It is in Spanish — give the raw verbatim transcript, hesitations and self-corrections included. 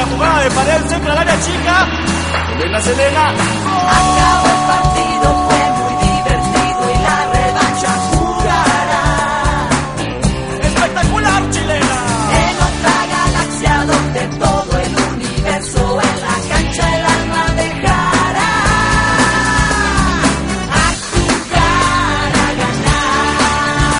jugada de pared cerca del área chica. Selena, Selena. Acabó el partido.